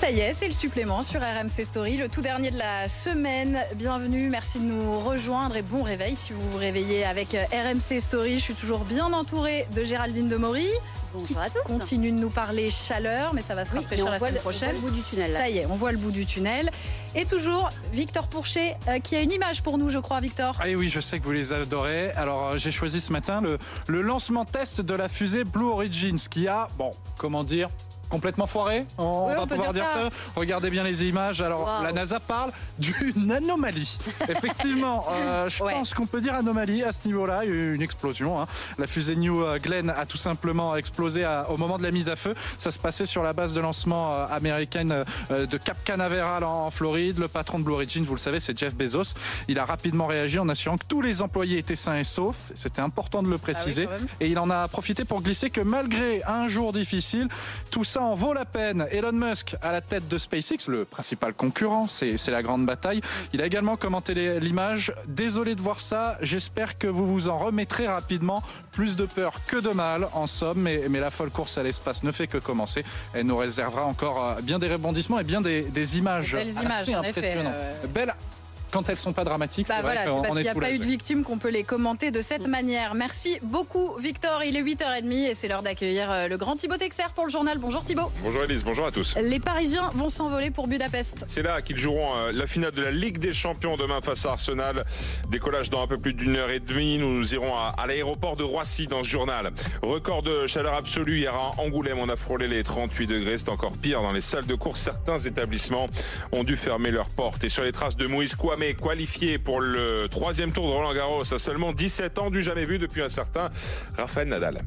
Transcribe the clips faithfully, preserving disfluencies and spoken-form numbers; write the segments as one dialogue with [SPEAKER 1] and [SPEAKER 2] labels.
[SPEAKER 1] ça y est, c'est le supplément sur R M C Story, le tout dernier de la semaine. Bienvenue, merci de nous rejoindre et bon réveil si vous vous réveillez avec R M C Story. Je suis toujours bien entourée de Géraldine Demory. Qui continue de nous parler chaleur, mais ça va se oui, rafraîchir la semaine le, prochaine.
[SPEAKER 2] On voit le bout du tunnel. Là.
[SPEAKER 1] Ça y est, on voit le bout du tunnel. Et toujours Victor Pourchet euh, qui a une image pour nous, je crois, Victor.
[SPEAKER 3] Ah oui, je sais que vous les adorez. Alors, euh, j'ai choisi ce matin le, le lancement test de la fusée Blue Origin, qui a, bon, comment dire, complètement foiré, on,
[SPEAKER 1] oui,
[SPEAKER 3] va
[SPEAKER 1] on
[SPEAKER 3] pouvoir dire ça.
[SPEAKER 1] dire
[SPEAKER 3] ça. Regardez bien les images. Alors, wow. La NASA parle d'une anomalie. Effectivement, euh, je ouais. pense qu'on peut dire anomalie à ce niveau-là. Il y a eu une explosion. Hein. La fusée New Glenn a tout simplement explosé à, au moment de la mise à feu. Ça se passait sur la base de lancement euh, américaine euh, de Cap Canaveral en, en Floride. Le patron de Blue Origin, vous le savez, c'est Jeff Bezos. Il a rapidement réagi en assurant que tous les employés étaient sains et saufs. C'était important de le préciser. Ah oui, et il en a profité pour glisser que malgré un jour difficile, tout ça en vaut la peine. Elon Musk à la tête de SpaceX, le principal concurrent, c'est, c'est la grande bataille. Il a également commenté les, l'image. Désolé de voir ça, j'espère que vous vous en remettrez rapidement. Plus de peur que de mal, en somme, mais, mais la folle course à l'espace ne fait que commencer. Elle nous réservera encore bien des rebondissements et bien des, des images
[SPEAKER 1] belles
[SPEAKER 3] assez
[SPEAKER 1] images,
[SPEAKER 3] impressionnantes.
[SPEAKER 1] Euh...
[SPEAKER 3] Belles quand elles sont pas dramatiques,
[SPEAKER 1] bah
[SPEAKER 3] c'est
[SPEAKER 1] voilà,
[SPEAKER 3] vrai
[SPEAKER 1] c'est parce
[SPEAKER 3] qu'il
[SPEAKER 1] n'y a pas eu de victimes qu'on peut les commenter de cette manière. Merci beaucoup Victor, il est huit heures trente et c'est l'heure d'accueillir le grand Thibaut Texer pour le journal. Bonjour Thibaut.
[SPEAKER 4] Bonjour Elise, bonjour à tous.
[SPEAKER 1] Les Parisiens vont s'envoler pour Budapest.
[SPEAKER 4] C'est là qu'ils joueront la finale de la Ligue des Champions demain face à Arsenal. Décollage dans un peu plus d'une heure et demie. Nous, nous irons à, à l'aéroport de Roissy dans ce journal. Record de chaleur absolue hier à Angoulême. On a frôlé les trente-huit degrés. C'est encore pire dans les salles de cours. Certains établissements ont dû fermer leurs portes. Et sur les traces de Moïse Kouamé, qualifié pour le troisième tour de Roland Garros à seulement dix-sept ans, du jamais vu depuis un certain Rafael Nadal.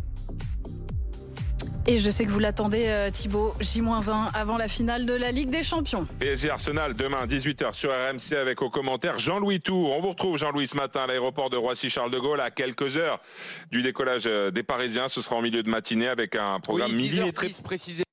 [SPEAKER 1] Et je sais que vous l'attendez euh, Thibaut, J un avant la finale de la Ligue des Champions.
[SPEAKER 4] P S G Arsenal demain dix-huit heures sur R M C avec au commentaire Jean-Louis Tour. On vous retrouve Jean-Louis ce matin à l'aéroport de Roissy-Charles de Gaulle à quelques heures du décollage des Parisiens. Ce sera en milieu de matinée avec un programme
[SPEAKER 5] oui,
[SPEAKER 4] millimétré.
[SPEAKER 5] Précisé.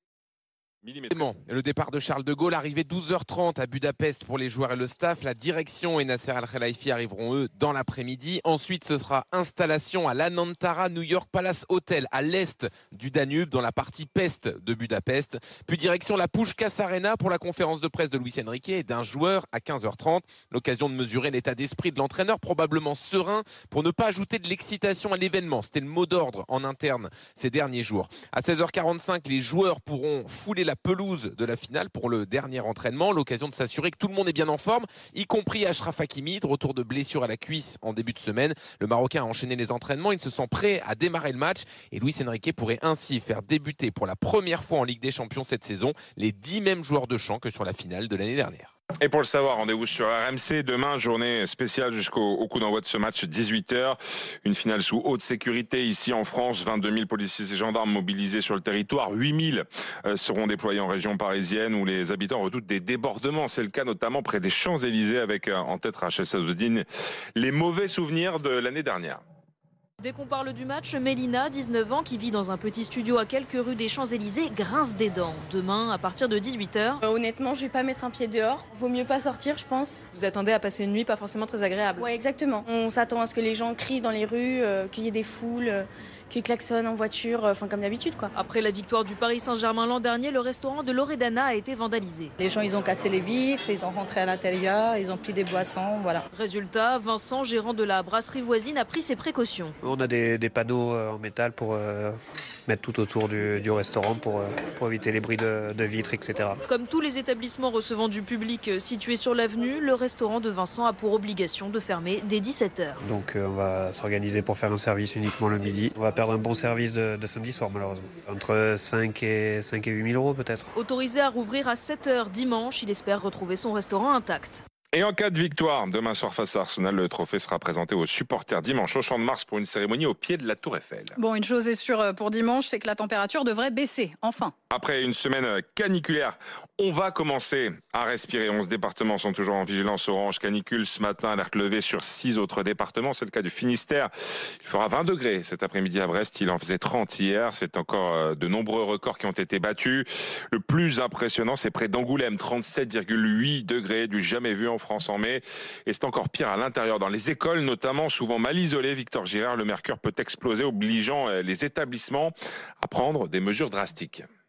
[SPEAKER 5] Le départ de Charles de Gaulle, arrivé douze heures trente à Budapest pour les joueurs et le staff. La direction et Nasser Al-Khelaifi arriveront eux dans l'après-midi. Ensuite, ce sera installation à l'Anantara New York Palace Hotel à l'est du Danube, dans la partie peste de Budapest. Puis direction la Puskás Arena pour la conférence de presse de Luis Enrique et d'un joueur à quinze heures trente. L'occasion de mesurer l'état d'esprit de l'entraîneur, probablement serein pour ne pas ajouter de l'excitation à l'événement. C'était le mot d'ordre en interne ces derniers jours. À seize heures quarante-cinq, les joueurs pourront fouler la pelouse de la finale pour le dernier entraînement, l'occasion de s'assurer que tout le monde est bien en forme, y compris Achraf Hakimi, de retour de blessure à la cuisse en début de semaine. Le Marocain a enchaîné les entraînements, il se sent prêt à démarrer le match et Luis Enrique pourrait ainsi faire débuter pour la première fois en Ligue des Champions cette saison les dix mêmes joueurs de champ que sur la finale de l'année dernière.
[SPEAKER 4] Et pour le savoir, rendez-vous sur R M C. Demain, journée spéciale jusqu'au au coup d'envoi de ce match, dix-huit heures. Une finale sous haute sécurité ici en France. vingt-deux mille policiers et gendarmes mobilisés sur le territoire. huit mille seront déployés en région parisienne où les habitants redoutent des débordements. C'est le cas notamment près des Champs-Élysées avec en tête Rachel Sadoudine. Les mauvais souvenirs de l'année dernière.
[SPEAKER 6] Dès qu'on parle du match, Mélina, dix-neuf ans, qui vit dans un petit studio à quelques rues des Champs-Élysées, grince des dents. Demain, à partir de dix-huit heures.
[SPEAKER 7] Euh, honnêtement, je vais pas mettre un pied dehors. Vaut mieux pas sortir, je pense.
[SPEAKER 6] Vous attendez à passer une nuit pas forcément très agréable.
[SPEAKER 7] Ouais, exactement. On s'attend à ce que les gens crient dans les rues, euh, qu'il y ait des foules, euh, qu'ils klaxonnent en voiture, enfin euh, comme d'habitude, quoi.
[SPEAKER 6] Après la victoire du Paris Saint-Germain l'an dernier, le restaurant de Loredana a été vandalisé.
[SPEAKER 8] Les gens, ils ont cassé les vitres, ils ont rentré à l'intérieur, ils ont pris des boissons, voilà.
[SPEAKER 6] Résultat, Vincent, gérant de la brasserie voisine, a pris ses précautions.
[SPEAKER 9] On a des, des panneaux en métal pour euh, mettre tout autour du, du restaurant pour, euh, pour éviter les bruits de, de vitres, et cetera.
[SPEAKER 6] Comme tous les établissements recevant du public situés sur l'avenue, le restaurant de Vincent a pour obligation de fermer dès dix-sept heures.
[SPEAKER 9] Donc euh, on va s'organiser pour faire un service uniquement le midi. On va perdre un bon service de, de samedi soir malheureusement. Entre cinq et huit mille euros peut-être.
[SPEAKER 6] Autorisé à rouvrir à sept heures dimanche, il espère retrouver son restaurant intact.
[SPEAKER 4] Et en cas de victoire, demain soir face à Arsenal, le trophée sera présenté aux supporters dimanche au Champ de Mars pour une cérémonie au pied de la Tour Eiffel.
[SPEAKER 1] Bon, une chose est sûre pour dimanche, c'est que la température devrait baisser, enfin.
[SPEAKER 4] Après une semaine caniculaire, on va commencer à respirer. onze départements sont toujours en vigilance orange canicule. Ce matin, alerte levée sur six autres départements. C'est le cas du Finistère. Il fera vingt degrés cet après-midi à Brest. Il en faisait trente hier. C'est encore de nombreux records qui ont été battus. Le plus impressionnant, c'est près d'Angoulême. trente-sept virgule huit degrés, du jamais vu en France en mai. Et c'est encore pire à l'intérieur. Dans les écoles, notamment, souvent mal isolées, Victor Girard, le mercure peut exploser, obligeant les établissements à prendre des mesures drastiques.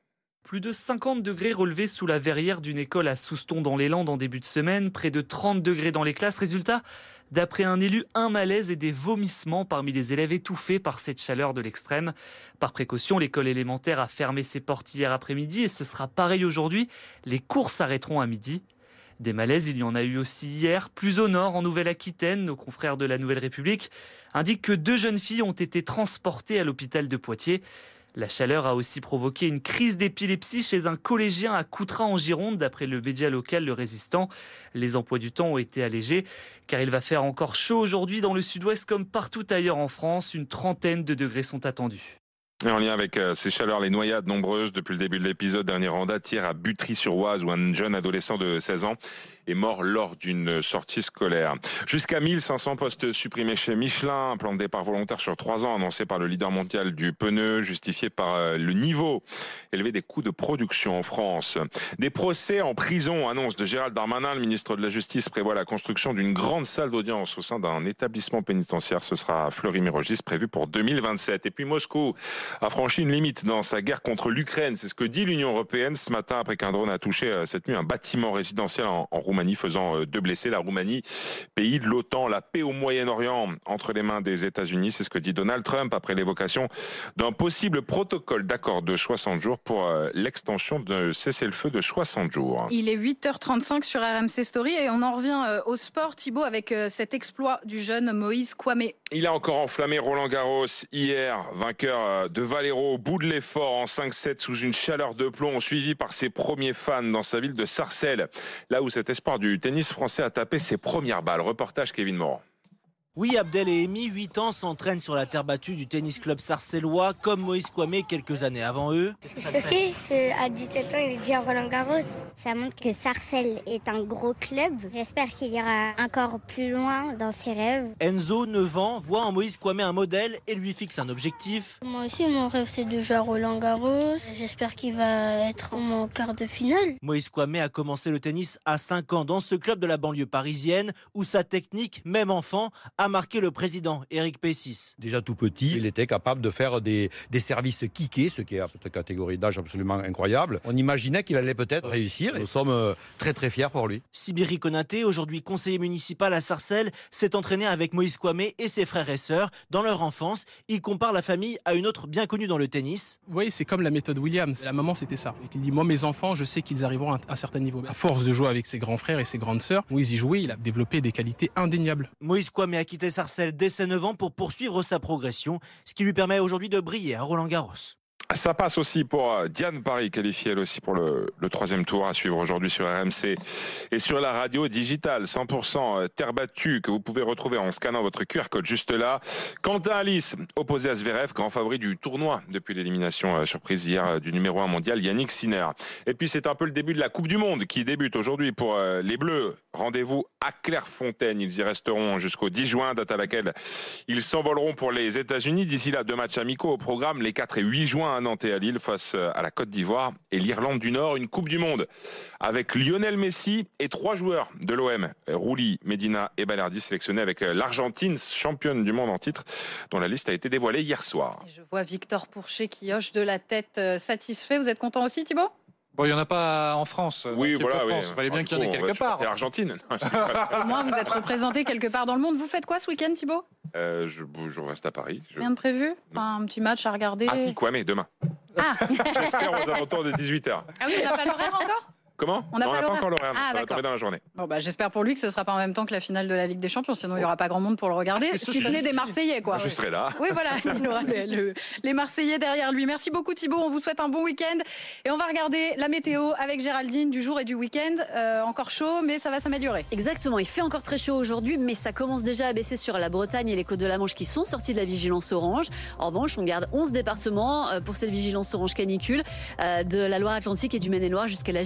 [SPEAKER 2] Plus de cinquante degrés relevés sous la verrière d'une école à Souston dans les Landes en début de semaine. Près de trente degrés dans les classes. Résultat, d'après un élu, un malaise et des vomissements parmi les élèves étouffés par cette chaleur de l'extrême. Par précaution, l'école élémentaire a fermé ses portes hier après-midi et ce sera pareil aujourd'hui. Les cours s'arrêteront à midi. Des malaises, il y en a eu aussi hier. Plus au nord, en Nouvelle-Aquitaine, nos confrères de la Nouvelle République indiquent que deux jeunes filles ont été transportées à l'hôpital de Poitiers. La chaleur a aussi provoqué une crise d'épilepsie chez un collégien à Coutras en Gironde, d'après le média local Le Résistant. Les emplois du temps ont été allégés, car il va faire encore chaud aujourd'hui dans le sud-ouest comme partout ailleurs en France. Une trentaine de degrés sont attendus.
[SPEAKER 4] Et en lien avec euh, ces chaleurs, les noyades nombreuses depuis le début de l'épisode, dernière en date hier à Butry-sur-Oise où un jeune adolescent de seize ans est mort lors d'une sortie scolaire. Jusqu'à mille cinq cents postes supprimés chez Michelin, un plan de départ volontaire sur trois ans annoncé par le leader mondial du pneu, justifié par euh, le niveau élevé des coûts de production en France. Des procès en prison, annonce de Gérald Darmanin. Le ministre de la Justice prévoit la construction d'une grande salle d'audience au sein d'un établissement pénitentiaire. Ce sera à Fleury-Mérogis, prévu pour deux mille vingt-sept. Et puis Moscou a franchi une limite dans sa guerre contre l'Ukraine. C'est ce que dit l'Union européenne ce matin après qu'un drone a touché cette nuit un bâtiment résidentiel en, en Roumanie, faisant deux blessés. La Roumanie, pays de l'OTAN, la paix au Moyen-Orient entre les mains des États-Unis. C'est ce que dit Donald Trump après l'évocation d'un possible protocole d'accord de soixante jours pour l'extension de cessez-le-feu de soixante jours.
[SPEAKER 1] Il est huit heures trente-cinq sur R M C Story et on en revient au sport, Thibaut, avec cet exploit du jeune Moïse Kwame.
[SPEAKER 4] Il a encore enflammé Roland Garros hier, vainqueur de Valero au bout de l'effort en cinq sept sous une chaleur de plomb, suivi par ses premiers fans dans sa ville de Sarcelles, là où cet espoir du tennis français a tapé ses premières balles. Reportage Kevin Morand.
[SPEAKER 10] Oui, Abdel et Amy, huit ans, s'entraînent sur la terre battue du tennis club sarcellois, comme Moïse Kwame quelques années avant eux.
[SPEAKER 11] Je suis choquée qu'à dix-sept ans, il est déjà à Roland Garros. Ça montre que Sarcelles est un gros club. J'espère qu'il ira encore plus loin dans ses rêves.
[SPEAKER 10] Enzo, neuf ans, voit en Moïse Kwame un modèle et lui fixe un objectif.
[SPEAKER 12] Moi aussi, mon rêve, c'est de jouer à Roland Garros. J'espère qu'il va être en quart de finale.
[SPEAKER 10] Moïse Kwame a commencé le tennis à cinq ans dans ce club de la banlieue parisienne, où sa technique, même enfant, a marqué le président Éric Pessis.
[SPEAKER 13] Déjà tout petit, il était capable de faire des, des services kickés, ce qui est à cette catégorie d'âge absolument incroyable. On imaginait qu'il allait peut-être réussir et nous sommes très très fiers pour lui.
[SPEAKER 10] Sibiri Konaté, aujourd'hui conseiller municipal à Sarcelles, s'est entraîné avec Moïse Kwame et ses frères et sœurs dans leur enfance. Il compare la famille à une autre bien connue dans le tennis.
[SPEAKER 14] Vous voyez, c'est comme la méthode Williams. La maman, c'était ça. Il dit, moi, mes enfants, je sais qu'ils arriveront à un certain niveau. À force de jouer avec ses grands frères et ses grandes sœurs, Moïse y jouait, il a développé des qualités indéniables.
[SPEAKER 10] Moïse Kwame a quitté Sarcelles dès ses neuf ans pour poursuivre sa progression, ce qui lui permet aujourd'hui de briller à Roland Garros.
[SPEAKER 4] Ça passe aussi pour Diane Paris, qualifiée elle aussi pour le, le troisième tour à suivre aujourd'hui sur R M C et sur la radio digitale cent pour cent terre battue que vous pouvez retrouver en scannant votre Q R code juste là. Quentin Alice, opposé à Zverev, grand favori du tournoi depuis l'élimination surprise hier du numéro un mondial Yannick Sinner. Et puis c'est un peu le début de la Coupe du Monde qui débute aujourd'hui pour les Bleus. Rendez-vous à Clairefontaine. Ils y resteront jusqu'au dix juin, date à laquelle ils s'envoleront pour les États-Unis. D'ici là, deux matchs amicaux au programme les quatre et huit juin à Nantes et à Lille face à la Côte d'Ivoire et l'Irlande du Nord. Une Coupe du Monde avec Lionel Messi et trois joueurs de l'O M, Rouli, Medina et Balerdi, sélectionnés avec l'Argentine, championne du monde en titre, dont la liste a été dévoilée hier soir.
[SPEAKER 1] Je vois Victor Pourchet qui hoche de la tête satisfait. Vous êtes content aussi, Thibaut ?
[SPEAKER 3] Bon, il n'y en a pas en France.
[SPEAKER 4] Oui, voilà,
[SPEAKER 3] France.
[SPEAKER 4] oui.
[SPEAKER 3] Il fallait bien qu'il y en ait quelque part.
[SPEAKER 4] C'est l'Argentine.
[SPEAKER 1] Au moins, vous êtes représenté quelque part dans le monde. Vous faites quoi ce week-end, Thibaut ?
[SPEAKER 4] euh, je, je reste à Paris. Je...
[SPEAKER 1] Rien de prévu ? Enfin, un petit match à regarder ?
[SPEAKER 4] Ah si, Kwame, demain.
[SPEAKER 1] Ah
[SPEAKER 4] J'espère aux alentours de dix-huit heures.
[SPEAKER 1] Ah oui, on n'a pas l'horaire encore ?
[SPEAKER 4] Comment ?
[SPEAKER 1] On n'a
[SPEAKER 4] pas,
[SPEAKER 1] pas,
[SPEAKER 4] pas encore l'horaire.
[SPEAKER 1] Ah,
[SPEAKER 4] ça va tomber dans la journée.
[SPEAKER 1] Bon, bah, j'espère pour lui que ce ne sera pas en même temps que la finale de la Ligue des Champions, sinon il n'y aura pas grand monde pour le regarder, si ce n'est des Marseillais, quoi.
[SPEAKER 4] Je serai là.
[SPEAKER 1] Oui, voilà, il aura le, le, les Marseillais derrière lui. Merci beaucoup, Thibaut. On vous souhaite un bon week-end. Et on va regarder la météo avec Géraldine du jour et du week-end. Euh, encore chaud, mais ça va s'améliorer.
[SPEAKER 15] Exactement. Il fait encore très chaud aujourd'hui, mais ça commence déjà à baisser sur la Bretagne et les côtes de la Manche qui sont sortis de la vigilance orange. En revanche, on garde onze départements pour cette vigilance orange canicule, de la Loire-Atlantique et du Maine-et-Loire jusqu'à la Gironde.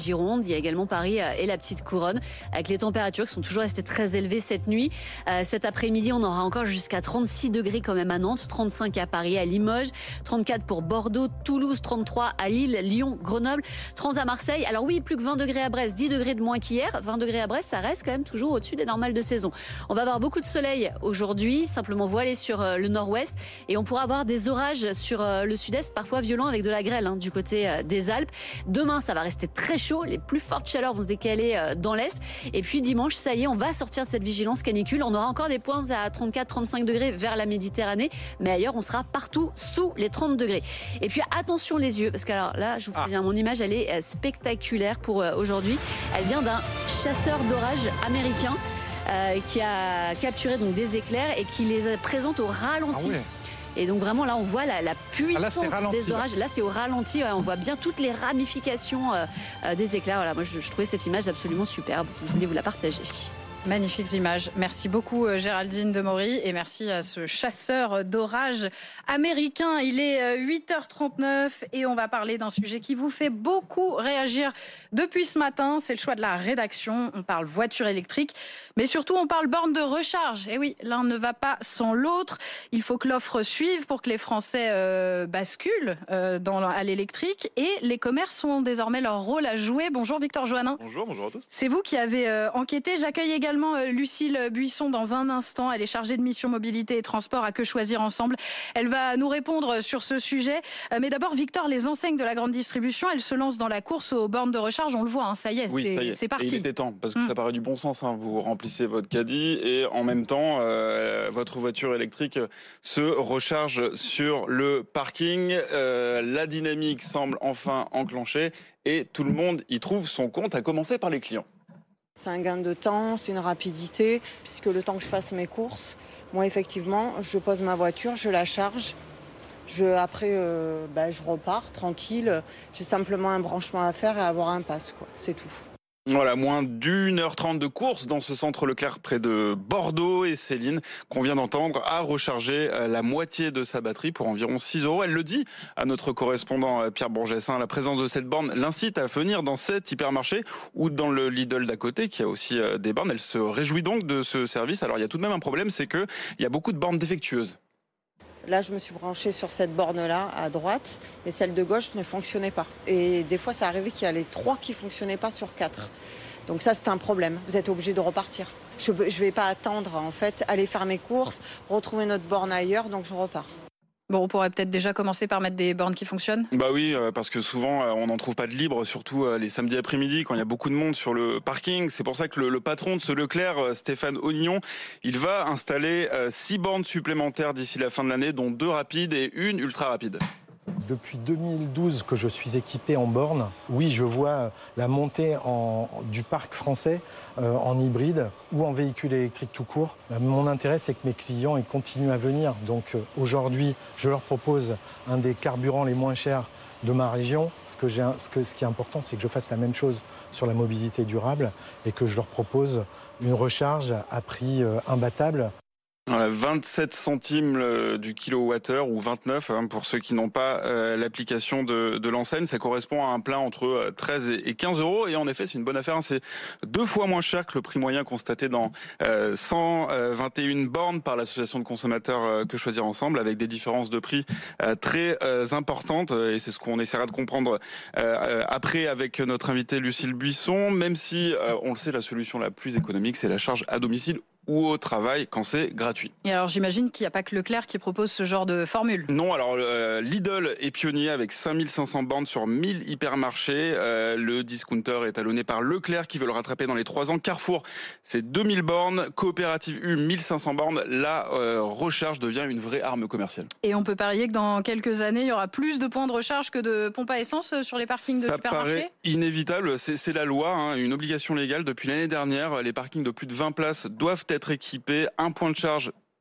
[SPEAKER 15] Il y a également Paris et la petite couronne, avec les températures qui sont toujours restées très élevées cette nuit. Euh, cet après-midi, on aura encore jusqu'à trente-six degrés quand même à Nantes, trente-cinq à Paris, à Limoges, trente-quatre pour Bordeaux, Toulouse, trente-trois à Lille, Lyon, Grenoble, trente à Marseille. Alors oui, plus que vingt degrés à Brest, dix degrés de moins qu'hier. vingt degrés à Brest, ça reste quand même toujours au-dessus des normales de saison. On va avoir beaucoup de soleil aujourd'hui, simplement voilé sur le nord-ouest, et on pourra avoir des orages sur le sud-est, parfois violents avec de la grêle hein, du côté des Alpes. Demain, ça va rester très chaud. Les plus fortes chaleurs vont se décaler dans l'est. Et puis dimanche, ça y est, on va sortir de cette vigilance canicule. On aura encore des pointes à trente-quatre trente-cinq degrés vers la Méditerranée, mais ailleurs, on sera partout sous les trente degrés. Et puis attention les yeux, parce que alors là, je vous préviens, mon image, elle est spectaculaire pour aujourd'hui. Elle vient d'un chasseur d'orage américain euh, qui a capturé donc des éclairs et qui les présente au ralenti. Ah ouais. Et donc vraiment là on voit la, la puissance ah là, ralenti, des orages. Là c'est au ralenti, ouais, on voit bien toutes les ramifications euh, euh, des éclairs. Voilà, moi je, je trouvais cette image absolument superbe. Je voulais vous la partager.
[SPEAKER 1] Magnifiques images. Merci beaucoup Géraldine Demory et merci à ce chasseur d'orage américain. Il est huit heures trente-neuf et on va parler d'un sujet qui vous fait beaucoup réagir depuis ce matin. C'est le choix de la rédaction. On parle voiture électrique, mais surtout on parle borne de recharge. Et oui, l'un ne va pas sans l'autre. Il faut que l'offre suive pour que les Français euh, basculent euh, dans, à l'électrique et les commerces ont désormais leur rôle à jouer. Bonjour Victor Joannin.
[SPEAKER 16] Bonjour, bonjour à tous.
[SPEAKER 1] C'est vous qui avez euh, enquêté. J'accueille également Lucille Buisson dans un instant. Elle est chargée de mission mobilité et transport à Que Choisir Ensemble. Elle va nous répondre sur ce sujet. Mais d'abord, Victor, les enseignes de la grande distribution, elles se lancent dans la course aux bornes de recharge. On le voit, hein, ça y est,
[SPEAKER 16] oui,
[SPEAKER 1] c'est,
[SPEAKER 16] ça y est.
[SPEAKER 1] c'est parti.
[SPEAKER 16] Et il était temps, parce que mmh. ça paraît du bon sens. Hein. Vous remplissez votre caddie et en même temps, euh, votre voiture électrique se recharge sur le parking. Euh, la dynamique semble enfin enclenchée et tout le monde y trouve son compte, à commencer par les clients.
[SPEAKER 17] C'est un gain de temps, c'est une rapidité, puisque le temps que je fasse mes courses, moi effectivement, je pose ma voiture, je la charge, je, après euh, bah, je repars tranquille, j'ai simplement un branchement à faire et avoir un pass, quoi. C'est tout.
[SPEAKER 16] Voilà, moins d'une heure trente de course dans ce centre Leclerc près de Bordeaux et Céline, qu'on vient d'entendre, a rechargé la moitié de sa batterie pour environ six euros. Elle le dit à notre correspondant Pierre Bourgessin, la présence de cette borne l'incite à venir dans cet hypermarché ou dans le Lidl d'à côté qui a aussi des bornes. Elle se réjouit donc de ce service. Alors il y a tout de même un problème, c'est qu'il y a beaucoup de bornes défectueuses.
[SPEAKER 17] Là, je me suis branchée sur cette borne-là, à droite, et celle de gauche ne fonctionnait pas. Et des fois, ça arrivait qu'il y a les trois qui ne fonctionnaient pas sur quatre. Donc ça, c'est un problème. Vous êtes obligé de repartir. Je ne vais pas attendre, en fait, aller faire mes courses, retrouver notre borne ailleurs, donc je repars.
[SPEAKER 1] Bon, on pourrait peut-être déjà commencer par mettre des bornes qui fonctionnent.
[SPEAKER 16] Bah oui, parce que souvent on n'en trouve pas de libre, surtout les samedis après-midi quand il y a beaucoup de monde sur le parking. C'est pour ça que le, le patron de ce Leclerc, Stéphane Onillon, il va installer six bornes supplémentaires d'ici la fin de l'année, dont deux rapides et une ultra rapide.
[SPEAKER 18] Depuis deux mille douze que je suis équipé en borne, oui, je vois la montée en, du parc français euh, en hybride ou en véhicule électrique tout court. Mon intérêt, c'est que mes clients ils continuent à venir. Donc euh, aujourd'hui, je leur propose un des carburants les moins chers de ma région. Ce, que j'ai, ce, que, ce qui est important, c'est que je fasse la même chose sur la mobilité durable et que je leur propose une recharge à prix euh, imbattable.
[SPEAKER 16] Voilà, vingt-sept centimes du kilowattheure ou vingt-neuf hein, pour ceux qui n'ont pas euh, l'application de, de l'enseigne. Ça correspond à un plein entre treize et quinze euros. Et en effet, c'est une bonne affaire. Hein. C'est deux fois moins cher que le prix moyen constaté dans euh, cent vingt et une bornes par l'association de consommateurs euh, Que Choisir Ensemble, avec des différences de prix euh, très euh, importantes. Et c'est ce qu'on essaiera de comprendre euh, après avec notre invitée Lucille Buisson. Même si, euh, on le sait, la solution la plus économique, c'est la charge à domicile ou au travail quand c'est gratuit.
[SPEAKER 1] Et alors j'imagine qu'il n'y a pas que Leclerc qui propose ce genre de formule.
[SPEAKER 16] Non, alors euh, Lidl est pionnier avec cinq mille cinq cents bornes sur mille hypermarchés. Euh, le discounter est talonné par Leclerc qui veut le rattraper dans les trois ans. Carrefour, c'est deux mille bornes. Coopérative U, mille cinq cents bornes. La euh, recharge devient une vraie arme commerciale.
[SPEAKER 1] Et on peut parier que dans quelques années, il y aura plus de points de recharge que de pompes à essence sur les parkings de
[SPEAKER 16] Ça
[SPEAKER 1] supermarchés.
[SPEAKER 16] Ça paraît inévitable, c'est, c'est la loi, hein, une obligation légale. Depuis l'année dernière, les parkings de plus de vingt places doivent être être équipé, un point de charge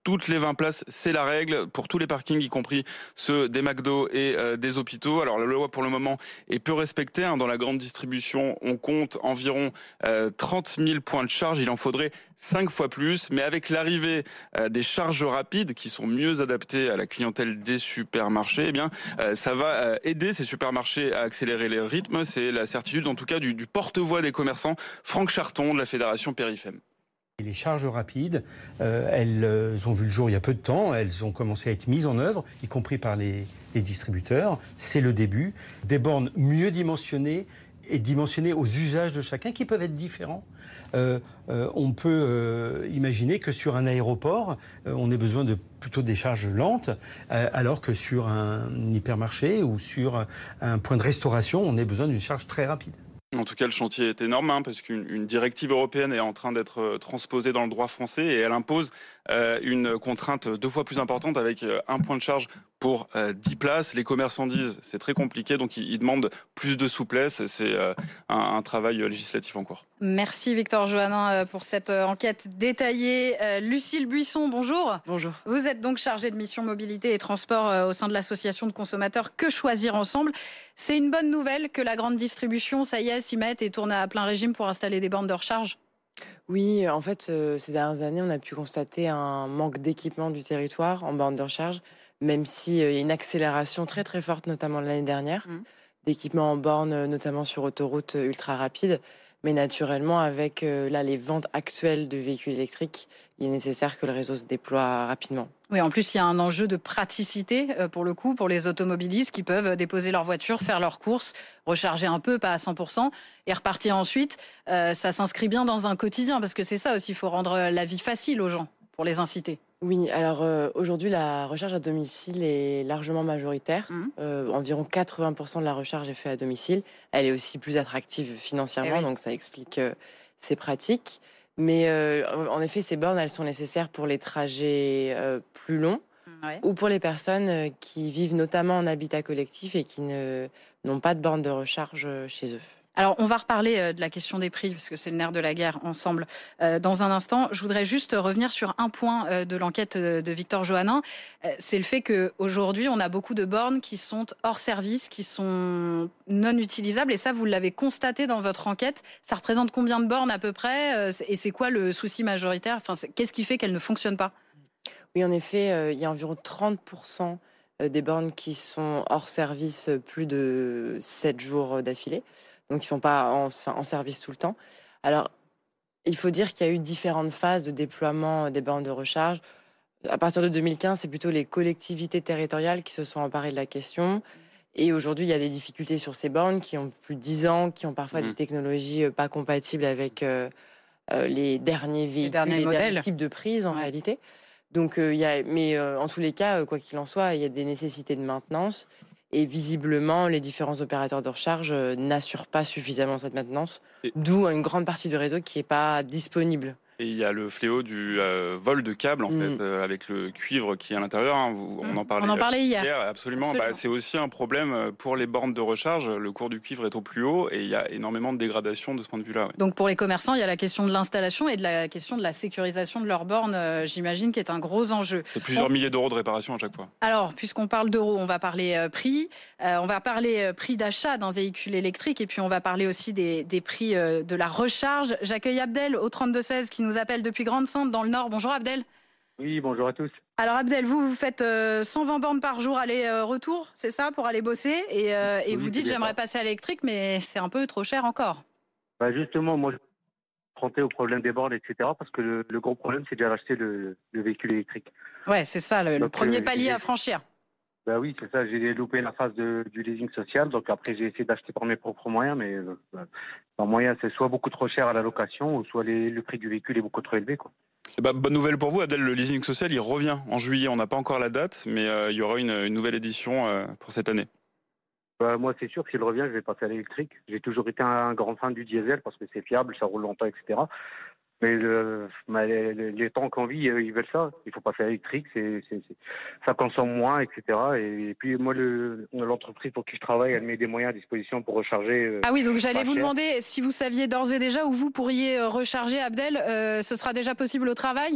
[SPEAKER 16] toutes les vingt places, c'est la règle pour tous les parkings, y compris ceux des McDo et euh, des hôpitaux. Alors la loi pour le moment est peu respectée. Hein. Dans la grande distribution, on compte environ euh, trente mille points de charge. Il en faudrait cinq fois plus. Mais avec l'arrivée euh, des charges rapides qui sont mieux adaptées à la clientèle des supermarchés, eh bien, euh, ça va euh, aider ces supermarchés à accélérer les rythmes. C'est la certitude, en tout cas, du, du porte-voix des commerçants, Franck Charton de la Fédération Périfem.
[SPEAKER 19] Les charges rapides, euh, elles euh, ont vu le jour il y a peu de temps, elles ont commencé à être mises en œuvre, y compris par les, les distributeurs. C'est le début. Des bornes mieux dimensionnées et dimensionnées aux usages de chacun qui peuvent être différents. Euh, euh, on peut euh, imaginer que sur un aéroport, euh, on ait besoin de plutôt des charges lentes, euh, alors que sur un hypermarché ou sur un point de restauration, on ait besoin d'une charge très rapide.
[SPEAKER 16] En tout cas, le chantier est énorme hein, parce qu'une une directive européenne est en train d'être transposée dans le droit français et elle impose euh, une contrainte deux fois plus importante avec euh, un point de charge pour euh, dix places. Les commerçants disent c'est très compliqué, donc ils, ils demandent plus de souplesse. C'est euh, un, un travail législatif en cours.
[SPEAKER 1] Merci Victor Johannin pour cette enquête détaillée. Euh, Lucille Buisson, bonjour.
[SPEAKER 20] Bonjour.
[SPEAKER 1] Vous êtes donc chargée de mission mobilité et transport euh, au sein de l'association de consommateurs Que Choisir Ensemble. C'est une bonne nouvelle que la grande distribution, ça y est, s'y mette et tourne à plein régime pour installer des bornes de recharge?
[SPEAKER 20] Oui, en fait, euh, ces dernières années, on a pu constater un manque d'équipement du territoire en bornes de recharge, même s'il euh, y a une accélération très très forte, notamment l'année dernière, mmh. d'équipements en bornes, notamment sur autoroute ultra rapide. Mais naturellement, avec euh, là, les ventes actuelles de véhicules électriques, il est nécessaire que le réseau se déploie rapidement.
[SPEAKER 1] Oui, en plus, il y a un enjeu de praticité, euh, pour le coup, pour les automobilistes qui peuvent déposer leur voiture, faire leurs courses, recharger un peu, pas à cent pour cent, et repartir ensuite. Euh, ça s'inscrit bien dans un quotidien, parce que c'est ça aussi, il faut rendre la vie facile aux gens, pour les inciter.
[SPEAKER 20] Oui, alors euh, aujourd'hui, la recharge à domicile est largement majoritaire. Mmh. Euh, environ quatre-vingts pour cent de la recharge est faite à domicile. Elle est aussi plus attractive financièrement, oui. Donc ça explique euh, ces pratiques. Mais euh, en effet, ces bornes, elles sont nécessaires pour les trajets euh, plus longs ouais. ou pour les personnes qui vivent notamment en habitat collectif et qui ne, n'ont pas de borne de recharge chez eux.
[SPEAKER 1] Alors, on va reparler de la question des prix, parce que c'est le nerf de la guerre ensemble euh, dans un instant. Je voudrais juste revenir sur un point euh, de l'enquête de Victor Johannin. Euh, c'est le fait qu'aujourd'hui, on a beaucoup de bornes qui sont hors service, qui sont non utilisables. Et ça, vous l'avez constaté dans votre enquête. Ça représente combien de bornes à peu près euh, et c'est quoi le souci majoritaire? Enfin, qu'est-ce qui fait qu'elles ne fonctionnent pas?
[SPEAKER 20] Oui, en effet, euh, il y a environ trente pour cent des bornes qui sont hors service plus de sept jours d'affilée. Donc ils ne sont pas en, en service tout le temps. Alors, il faut dire qu'il y a eu différentes phases de déploiement des bornes de recharge. À partir de deux mille quinze, c'est plutôt les collectivités territoriales qui se sont emparées de la question. Et aujourd'hui, il y a des difficultés sur ces bornes qui ont plus de dix ans, qui ont parfois mmh. des technologies pas compatibles avec euh, euh, les derniers véhicules, les derniers, les derniers types de prises en ouais. réalité. Donc, euh, il y a, mais euh, en tous les cas, quoi qu'il en soit, il y a des nécessités de maintenance. Et visiblement, les différents opérateurs de recharge n'assurent pas suffisamment cette maintenance, et... d'où une grande partie du réseau qui n'est pas disponible.
[SPEAKER 16] Et il y a le fléau du euh, vol de câbles, en mmh. fait, euh, avec le cuivre qui est à l'intérieur. Hein. Vous, on en parlait,
[SPEAKER 1] on en parlait hier.
[SPEAKER 16] hier. Absolument. Absolument. Bah, c'est aussi un problème pour les bornes de recharge. Le cours du cuivre est au plus haut et il y a énormément de dégradation de ce point de vue-là. Ouais.
[SPEAKER 1] Donc pour les commerçants, il y a la question de l'installation et de la question de la sécurisation de leurs bornes, euh, j'imagine, qui est un gros enjeu.
[SPEAKER 16] C'est plusieurs on... milliers d'euros de réparation à chaque fois.
[SPEAKER 1] Alors, puisqu'on parle d'euros, on va parler euh, prix. Euh, on va parler euh, prix d'achat d'un véhicule électrique et puis on va parler aussi des, des prix euh, de la recharge. J'accueille Abdel au trente-deux seize qui nous appelle depuis Grande dans le Nord. Bonjour Abdel.
[SPEAKER 21] Oui, bonjour à tous.
[SPEAKER 1] Alors Abdel, vous, vous faites euh, cent vingt bornes par jour aller-retour, euh, c'est ça, pour aller bosser et, euh, et oui, vous dites j'aimerais passer à l'électrique, mais c'est un peu trop cher encore.
[SPEAKER 21] Bah justement, moi je confronté au problème des bornes, et cetera. Parce que le, le gros problème, c'est déjà d'acheter le, le véhicule électrique.
[SPEAKER 1] Ouais, c'est ça, le, Donc, le premier euh, palier à franchir.
[SPEAKER 21] Bah oui, c'est ça. J'ai loupé la phase de, du leasing social. Donc après, j'ai essayé d'acheter par mes propres moyens. Mais euh, par moyen, c'est soit beaucoup trop cher à la location, ou soit les, le prix du véhicule est beaucoup trop élevé, quoi.
[SPEAKER 16] Bah, bonne nouvelle pour vous, Abdel, le leasing social, il revient en juillet. On n'a pas encore la date, mais euh, il y aura une, une nouvelle édition euh, pour cette année.
[SPEAKER 21] Bah, moi, c'est sûr, s'il revient, je vais passer à l'électrique. J'ai toujours été un grand fan du diesel parce que c'est fiable, ça roule longtemps, et cetera. Mais le, les, les temps qu'on vit, ils veulent ça. Il faut passer à l'électrique, c'est, c'est, c'est, ça consomme moins, et cetera. Et, et puis moi, le, l'entreprise pour qui je travaille, elle met des moyens à disposition pour recharger. Euh,
[SPEAKER 1] ah oui, donc j'allais vous demander si vous saviez d'ores et déjà où vous pourriez recharger, Abdel. Euh, ce sera déjà possible au travail ?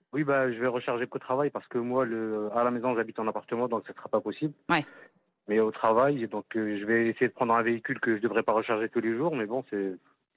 [SPEAKER 21] Oui, bah, je vais recharger qu'au travail parce que moi, le, à la maison, j'habite en appartement, donc ce ne sera pas possible.
[SPEAKER 1] Ouais.
[SPEAKER 21] Mais au travail, donc euh, je vais essayer de prendre un véhicule que je ne devrais pas recharger tous les jours, mais bon, c'est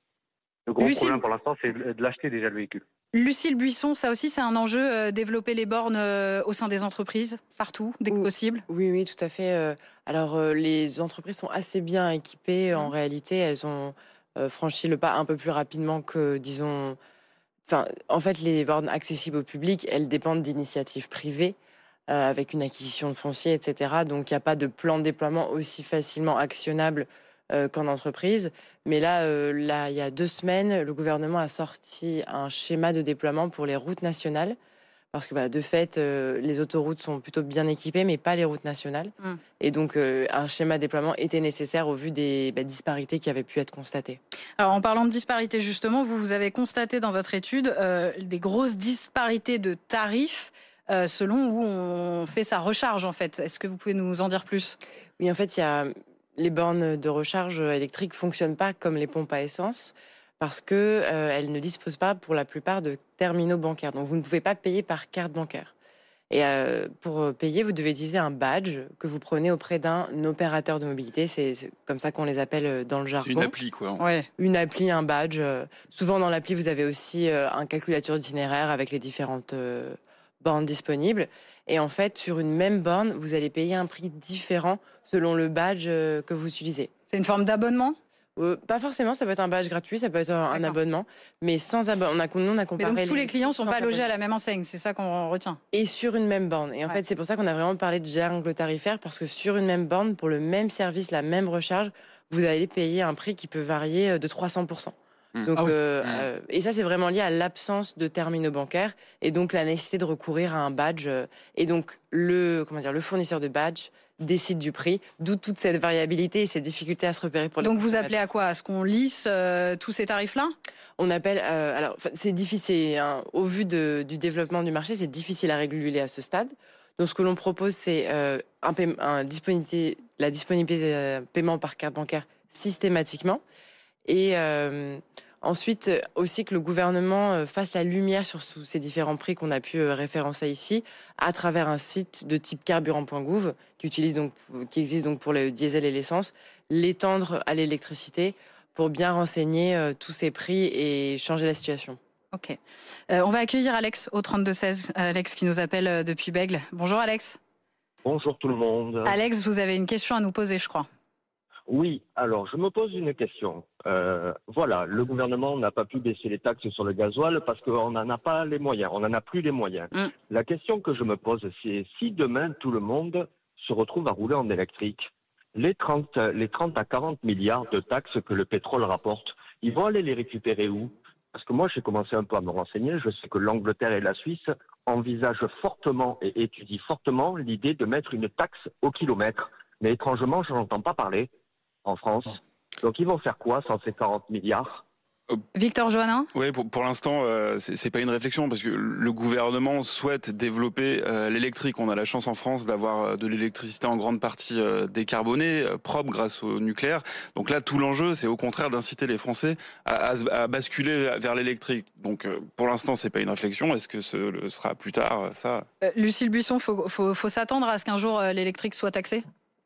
[SPEAKER 21] le gros
[SPEAKER 1] Lucille...
[SPEAKER 21] problème pour l'instant, c'est de l'acheter déjà le véhicule.
[SPEAKER 1] Lucille Buisson, ça aussi, c'est un enjeu, euh, développer les bornes euh, au sein des entreprises, partout, dès que
[SPEAKER 20] oui,
[SPEAKER 1] possible.
[SPEAKER 20] Oui, oui, tout à fait. Alors, euh, les entreprises sont assez bien équipées. En mmh. réalité, elles ont euh, franchi le pas un peu plus rapidement que, disons... Enfin, en fait, les bornes accessibles au public, elles dépendent d'initiatives privées, euh, avec une acquisition de foncier, et cetera. Donc, il n'y a pas de plan de déploiement aussi facilement actionnable euh, qu'en entreprise. Mais là, euh, là, il y a deux semaines, le gouvernement a sorti un schéma de déploiement pour les routes nationales. Parce que, voilà, de fait, euh, les autoroutes sont plutôt bien équipées, mais pas les routes nationales. Mmh. Et donc, euh, un schéma de déploiement était nécessaire au vu des bah, disparités qui avaient pu être constatées.
[SPEAKER 1] Alors, en parlant de disparités, justement, vous, vous avez constaté dans votre étude euh, des grosses disparités de tarifs euh, selon où on fait sa recharge, en fait. Est-ce que vous pouvez nous en dire plus ?
[SPEAKER 20] Oui, en fait, il y a... les bornes de recharge électrique ne fonctionnent pas comme les pompes à essence, parce qu'elles euh, ne disposent pas pour la plupart de terminaux bancaires. Donc vous ne pouvez pas payer par carte bancaire. Et euh, pour payer, vous devez utiliser un badge que vous prenez auprès d'un opérateur de mobilité. C'est, c'est comme ça qu'on les appelle dans le jargon.
[SPEAKER 16] C'est une appli, quoi.
[SPEAKER 20] Ouais. Une appli, un badge. Souvent dans l'appli, vous avez aussi un calculateur d'itinéraire avec les différentes euh, bornes disponibles. Et en fait, sur une même borne, vous allez payer un prix différent selon le badge que vous utilisez.
[SPEAKER 1] C'est une forme d'abonnement ?
[SPEAKER 20] Euh, pas forcément, ça peut être un badge gratuit, ça peut être un, un abonnement, mais sans abonnement. On a, nous, on a comparé.
[SPEAKER 1] Mais donc tous les, les clients ne sont pas logés
[SPEAKER 20] abonnement.
[SPEAKER 1] à la même enseigne, c'est ça qu'on retient.
[SPEAKER 20] Et sur une même borne. Et en ouais. fait, c'est pour ça qu'on a vraiment parlé de jungle tarifaire, parce que sur une même borne, pour le même service, la même recharge, vous allez payer un prix qui peut varier de trois cents pour cent. Mmh. Donc, ah oui. euh, mmh. euh, et ça, c'est vraiment lié à l'absence de terminaux bancaires et donc la nécessité de recourir à un badge. Et donc, le, comment dire, le fournisseur de badge décide du prix, d'où toute cette variabilité et cette difficulté à se repérer pour les
[SPEAKER 1] Donc vous appelez à quoi ? À ce qu'on lisse euh, tous ces tarifs-là ?
[SPEAKER 20] On appelle, euh, alors c'est difficile, hein, au vu de, du développement du marché, c'est difficile à réguler à ce stade. Donc ce que l'on propose, c'est euh, un, un disponibilité, la disponibilité de paiement par carte bancaire systématiquement. Et euh, ensuite, aussi que le gouvernement fasse la lumière sur ces différents prix qu'on a pu référencer ici, à travers un site de type carburant point gouv, qui, utilise donc, qui existe donc pour le diesel et l'essence, l'étendre à l'électricité pour bien renseigner euh, tous ces prix et changer la situation.
[SPEAKER 1] Ok. Euh, on va accueillir Alex au trente-deux seize. Alex qui nous appelle depuis Bègles. Bonjour Alex.
[SPEAKER 5] Bonjour tout le monde.
[SPEAKER 1] Alex, vous avez une question à nous poser, je crois.
[SPEAKER 5] Oui, alors je me pose une question. Euh, voilà, le gouvernement n'a pas pu baisser les taxes sur le gasoil parce qu'on n'en a pas les moyens, on n'en a plus les moyens. Mm. La question que je me pose, c'est si demain tout le monde se retrouve à rouler en électrique, les trente, les trente à quarante milliards de taxes que le pétrole rapporte, ils vont aller les récupérer où ? Parce que moi, j'ai commencé un peu à me renseigner. Je sais que l'Angleterre et la Suisse envisagent fortement et étudient fortement l'idée de mettre une taxe au kilomètre. Mais étrangement, je n'entends pas parler en France. Donc, ils vont faire quoi sans ces quarante milliards ?
[SPEAKER 1] Victor Joannin ?
[SPEAKER 16] Oui, pour, pour l'instant, euh, c'est, c'est pas une réflexion parce que le gouvernement souhaite développer euh, l'électrique. On a la chance en France d'avoir de l'électricité en grande partie euh, décarbonée, euh, propre grâce au nucléaire. Donc là, tout l'enjeu, c'est au contraire d'inciter les Français à, à, à basculer vers l'électrique. Donc euh, pour l'instant, c'est pas une réflexion. Est-ce que ce le sera plus tard ? Ça.
[SPEAKER 1] Euh, Lucille Buisson, faut, faut, faut s'attendre à ce qu'un jour euh, l'électrique soit taxé ?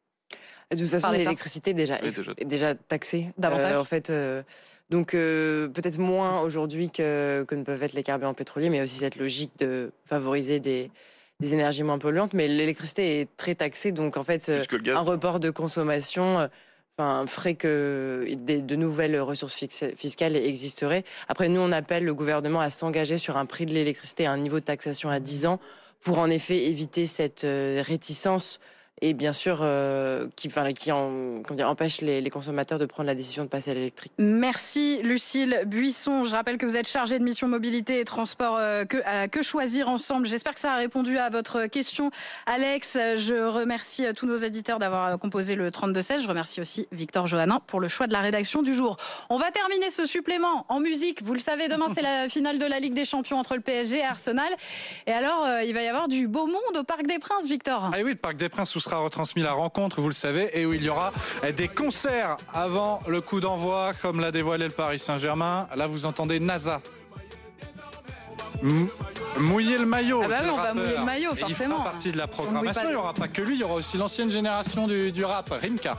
[SPEAKER 20] De toute façon, l'électricité est déjà, oui, déjà. est déjà taxée.
[SPEAKER 1] Davantage.
[SPEAKER 20] Euh, en fait, euh, donc euh, peut-être moins aujourd'hui que, que ne peuvent être les carburants pétroliers, mais aussi cette logique de favoriser des, des énergies moins polluantes. Mais l'électricité est très taxée, donc en fait, un report de consommation euh, enfin, ferait que des, de nouvelles ressources fiscales existeraient. Après, nous, on appelle le gouvernement à s'engager sur un prix de l'électricité à un niveau de taxation à dix ans pour en effet éviter cette euh, réticence et bien sûr euh, qui, enfin, qui en, comment dire, empêche les, les consommateurs de prendre la décision de passer à l'électrique.
[SPEAKER 1] Merci Lucille Buisson. Je rappelle que vous êtes chargée de mission mobilité et transport euh, que, euh, que choisir ensemble. J'espère que ça a répondu à votre question, Alex. Je remercie tous nos éditeurs d'avoir composé le trente-deux seize. Je remercie aussi Victor Joannin pour le choix de la rédaction du jour. On va terminer ce supplément en musique. Vous le savez, demain c'est la finale de la Ligue des Champions entre le P S G et Arsenal. Et alors, euh, il va y avoir du beau monde au Parc des Princes, Victor.
[SPEAKER 3] Ah oui, le Parc des Princes où sera retransmis la rencontre, vous le savez, et où il y aura des concerts avant le coup d'envoi, comme l'a dévoilé le Paris Saint-Germain. Là, vous entendez NASA. M- mouiller le maillot.
[SPEAKER 1] Ah bah oui,
[SPEAKER 3] le
[SPEAKER 1] on va
[SPEAKER 3] rappeur.
[SPEAKER 1] mouiller le maillot,
[SPEAKER 3] Et
[SPEAKER 1] forcément.
[SPEAKER 3] il fera partie de la
[SPEAKER 1] Si on mouille
[SPEAKER 3] programmation.
[SPEAKER 1] pas-
[SPEAKER 3] Il n'y aura pas que lui, il y aura aussi l'ancienne génération du, du rap, Rimka.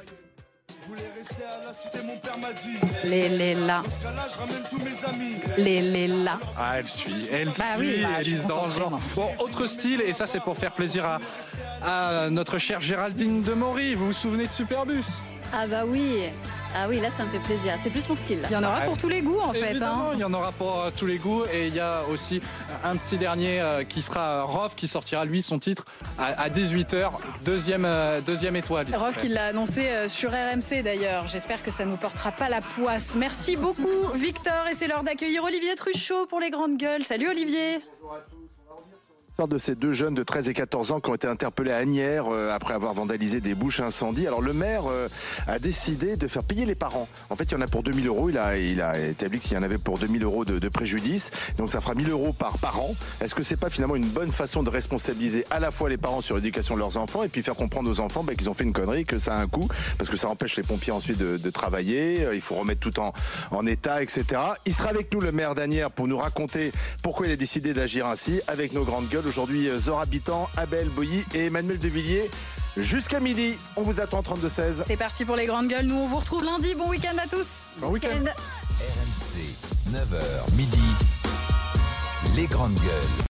[SPEAKER 1] Les, les, là. Les, les, là.
[SPEAKER 3] Ah, elle suit, elle
[SPEAKER 1] Bah
[SPEAKER 3] suit,
[SPEAKER 1] oui, bah, je suis
[SPEAKER 3] Élise
[SPEAKER 1] concentrée,
[SPEAKER 3] Dangean.
[SPEAKER 1] moi.
[SPEAKER 3] Bon, autre style, et ça c'est pour faire plaisir à, à notre chère Géraldine Demory. Vous vous souvenez de Superbus?
[SPEAKER 15] Ah bah oui. Ah oui, là ça me fait plaisir. C'est plus mon style.
[SPEAKER 1] Il y en aura pour tous les goûts en fait.
[SPEAKER 3] Évidemment,
[SPEAKER 1] Hein.
[SPEAKER 3] il y en aura pour euh, tous les goûts. Et il y a aussi un petit dernier euh, qui sera Rof, qui sortira lui son titre à, à dix-huit heures. Deuxième, euh, deuxième étoile.
[SPEAKER 1] Rof qui l'a annoncé euh, sur R M C d'ailleurs. J'espère que ça ne nous portera pas la poisse. Merci beaucoup Victor et c'est l'heure d'accueillir Olivier Truchot pour les grandes gueules. Salut Olivier.
[SPEAKER 7] De ces deux jeunes de treize et quatorze ans qui ont été interpellés à Asnières euh, après avoir vandalisé des bouches incendies. Alors le maire euh, a décidé de faire payer les parents. En fait, il y en a pour deux mille euros. Il a, il a établi qu'il y en avait pour deux mille euros de, de préjudice. Donc ça fera mille euros par parent. Est-ce que c'est pas finalement une bonne façon de responsabiliser à la fois les parents sur l'éducation de leurs enfants et puis faire comprendre aux enfants bah, qu'ils ont fait une connerie, que ça a un coût, parce que ça empêche les pompiers ensuite de, de travailler. Il faut remettre tout en, en état, et cetera. Il sera avec nous, le maire d'Asnières, pour nous raconter pourquoi il a décidé d'agir ainsi avec nos grandes gueules. Aujourd'hui, Zora Bitan, Abel Boilly et Emmanuel Devilliers. Jusqu'à midi, on vous attend trente-deux seize.
[SPEAKER 1] C'est parti pour les grandes gueules. Nous, on vous retrouve lundi. Bon week-end à tous.
[SPEAKER 3] Bon week-end.
[SPEAKER 22] R M C, neuf heures midi, les grandes gueules.